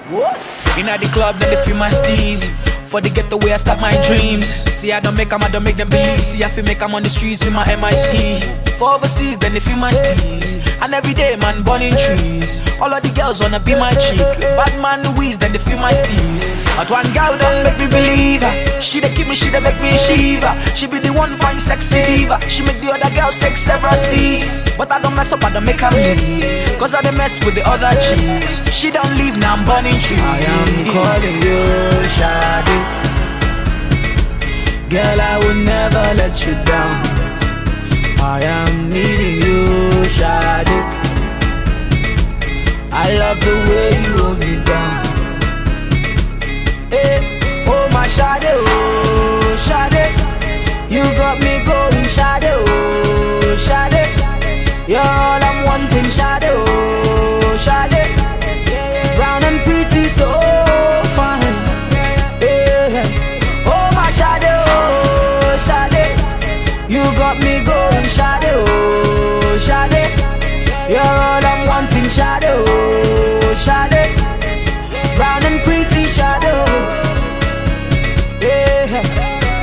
Inna the club, then they feel my steez. For the getaway, I start my dreams. See, I don't make them believe. See, I feel make them on the streets with my MIC. For overseas, then they feel my steez. And every day, man, burning trees. All of the girls wanna be my chick. Bad man wheeze, then they feel my steez. But one girl don't make me believe her. She dey keep me, she dey make me shiver. She be the one fine sexy diva. She make the other girls take several seats. But I don't mess up, I don't make her leave. Cause I don't mess with the other chicks. She don't leave, now I'm burning trees. I am calling you Shadi. Girl, I will never let you down. I am needing you, Shadi. I love the way you hold me down. Hey, oh my Shadi, oh Shadi. You got me going, Shadi, oh Shadi. You're all I'm wanting, Shadi, oh Shadi. Brown and pretty, so fine. Yeah. Oh my Shadi, oh Shadi. You got me going, Shadi, oh Shadi. You're all I'm wanting, Shadi, oh Shadi. Brown and pretty, Shadi. Yeah.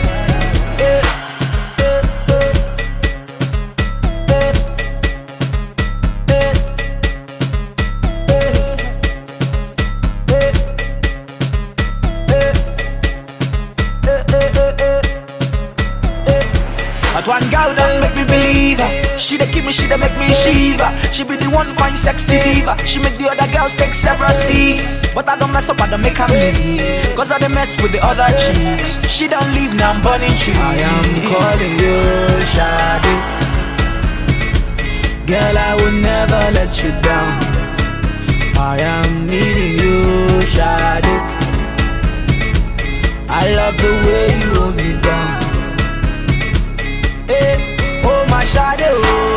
But one girl don't make me believe her. She dey keep me, she dey make me shiver. She be the one fine sexy diva. She make the other girls take several seats. But I don't mess up, I don't make her leave. Cause I don't mess with the other chicks. She don't leave, now I'm burning trees. I am calling you Shadi. Girl, I will never let you down. I am needing you, Shadi. I love the way you hold me down. Hey, oh my Shadi, oh